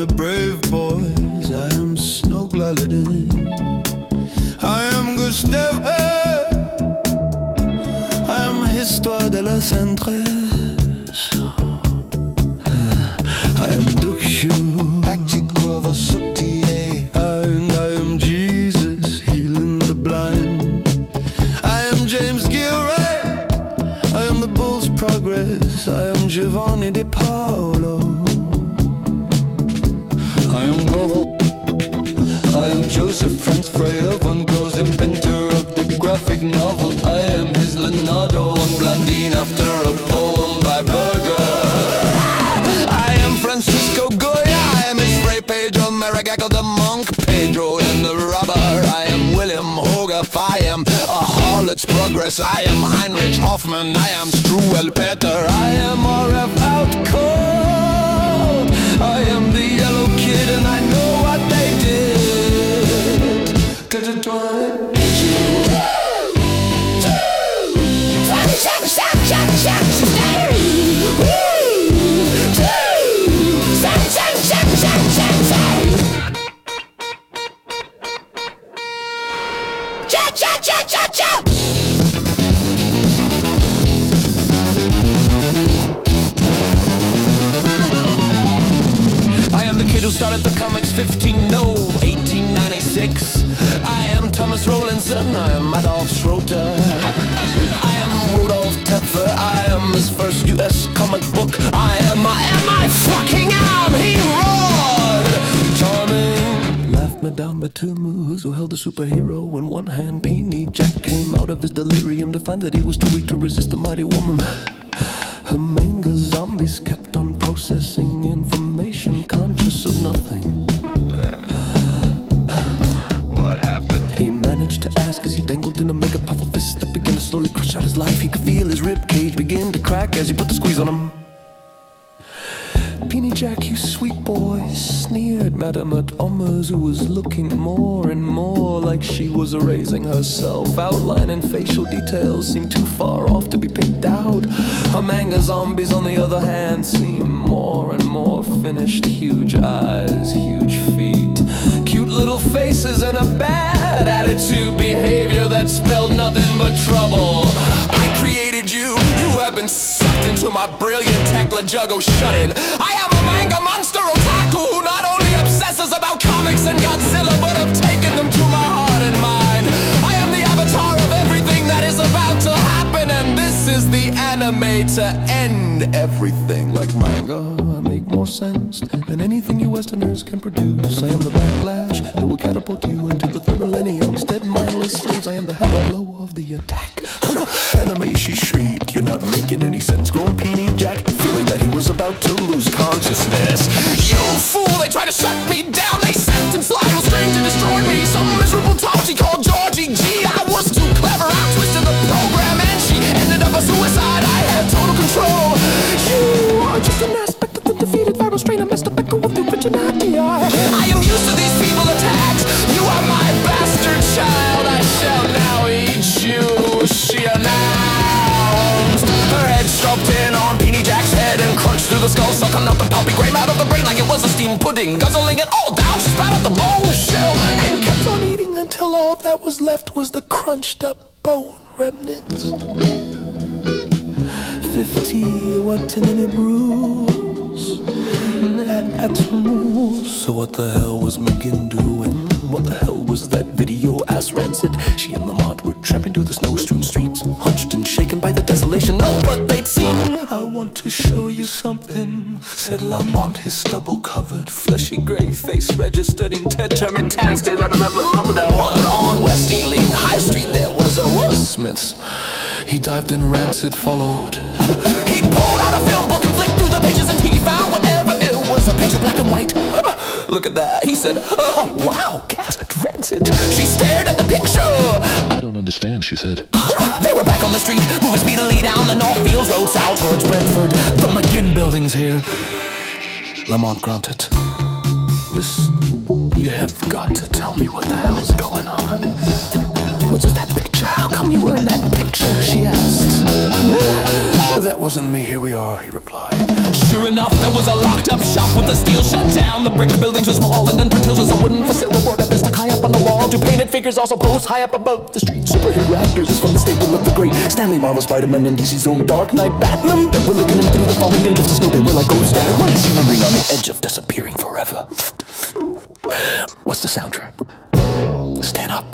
the brave boys. I am Snowglaladin. I am Gustav. I am Histoire de la Centresse. I am Dukshu. And I am Jesus healing the blind. I am James Gilray. I am the Bull's Progress. I am Giovanni Di Paolo. I am Goebel. I am Joseph Franz Freya von Gogh, inventor of the graphic novel. I am his Leonardo and Blandine after a poem by Berger. I am Francisco Goya. I am his Fray Pedro Maragall the monk. Pedro in the rubber. I am William Hogarth. I am a harlot's progress. I am Heinrich Hoffmann. I am Struwwel Peter. I am R.F. Outcome. I am the yellow kid and I know what they did. Cause it who started the comics 1896. I am Thomas Rowlandson. I am Adolf Schroeder. I am Rudolf Tepfer. I am his first US comic book. I fucking am. He roared. Charming. Laughed Madame Batumu, who held a superhero in one hand. Beanie Jack came out of his delirium to find that he was too weak to resist the mighty woman. Her manga zombies kept on processing information, conscious of nothing. What happened? He managed to ask as he dangled in a mega powerful fist that began to slowly crush out his life. He could feel his rib cage begin to crack as he put the squeeze on him. Beanie Jack, you sweet boy, sneered Madame at Ommers, who was looking more and more like she was erasing herself. Outline and facial details seemed too far off to be picked out. Her manga zombies, on the other hand, seemed more and more finished. Huge eyes, huge feet, cute little faces, and a bad attitude, behavior that spelled nothing but trouble. I created you, you have been sucked into my brilliant Tekla Juggo shut-in. I am a manga monster otaku who not only obsesses about comics and Godzilla, but have taken them to my heart and mind. I am the avatar of everything that is about to happen, and this is the anime to end everything. Like manga, I make more sense than anything you Westerners can produce. I am the backlash that will catapult you into the third millennium. Instead, mindless slaves, I am the hammer blow of the attack. Anime, she shrieked, you're not making any sense. Grown Beanie Jack, feeling that he was about to lose consciousness. You fool, they tried to shut me down. They sentenced Lionel Strange to destroy me. Some miserable top she called Georgie G. I was too clever, I twisted the program, and she ended up a suicide. I had total control. You are just an aspect of the defeated viral strain, a messed up echo of the originality. I am used to these feeble attacks. You are my bastard child. I shall now eat you. She announced. Her head stroked in on Beanie Jack's head and crunched through the skull, sucking out the pulpy grain out of the brain like it was a steamed pudding. Guzzling it all down, she spat out the bone shell and kept on eating until all that was left was the crunched up bone remnants. 50 what in it brews at So what the hell was Megan doing? What the hell was that video ass rancid? She and Lamont were tramping through the snow-strewn streets, hunched and shaken by the desolation of what they'd seen. I want to show you something, said Lamont, his stubble-covered, fleshy gray face registered in determined tags. Did I remember that one on West Ealing High Street? There was a Smith's. He dived in, rancid followed. He pulled out a film book and flicked through the pages until he found whatever it was, a picture black and white. Look at that, he said. Oh wow, gasped Rancid. She stared at the picture. I don't understand, she said. They were back on the street, moving speedily down the Northfields Road south towards Brentford. The McGinn building's here, Lamont grunted. Listen, you have got to tell me what the hell is going on. What's that picture? How come you were in that picture? She asked. That wasn't me, here we are, he replied. Sure enough, there was a locked up shop with the steel shut down. The brick buildings were small and then Portillo's was a wooden facility board that stuck high up on the wall. Two painted figures also posed high up above the street. Superhero actors from the stable of the great Stanley, Marvel, Spider-Man, and DC's own Dark Knight Batman. They were looking in through the falling inch of the snow. They were like ghosts that were shimmering on the edge of disappearing forever. What's the soundtrack? Stand up.